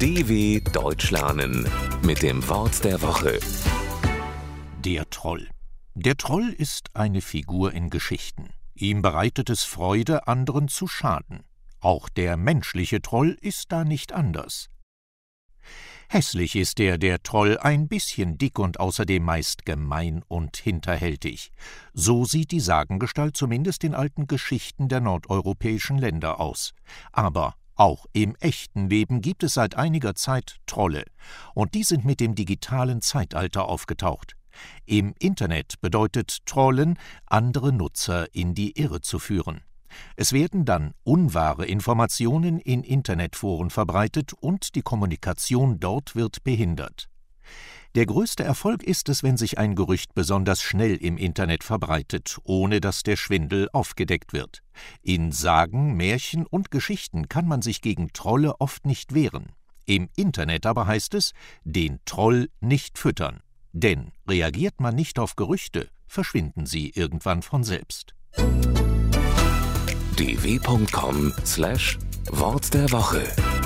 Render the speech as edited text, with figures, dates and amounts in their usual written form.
DW Deutsch lernen mit dem Wort der Woche. Der Troll. Der Troll ist eine Figur in Geschichten. Ihm bereitet es Freude, anderen zu schaden. Auch der menschliche Troll ist da nicht anders. Hässlich ist der Troll, ein bisschen dick und außerdem meist gemein und hinterhältig. So sieht die Sagengestalt zumindest in alten Geschichten der nordeuropäischen Länder aus. Aber auch im echten Leben gibt es seit einiger Zeit Trolle. Und die sind mit dem digitalen Zeitalter aufgetaucht. Im Internet bedeutet Trollen, andere Nutzer in die Irre zu führen. Es werden dann unwahre Informationen in Internetforen verbreitet und die Kommunikation dort wird behindert. Der größte Erfolg ist es, wenn sich ein Gerücht besonders schnell im Internet verbreitet, ohne dass der Schwindel aufgedeckt wird. In Sagen, Märchen und Geschichten kann man sich gegen Trolle oft nicht wehren. Im Internet aber heißt es, den Troll nicht füttern. Denn reagiert man nicht auf Gerüchte, verschwinden sie irgendwann von selbst. dw.com/Wort der Woche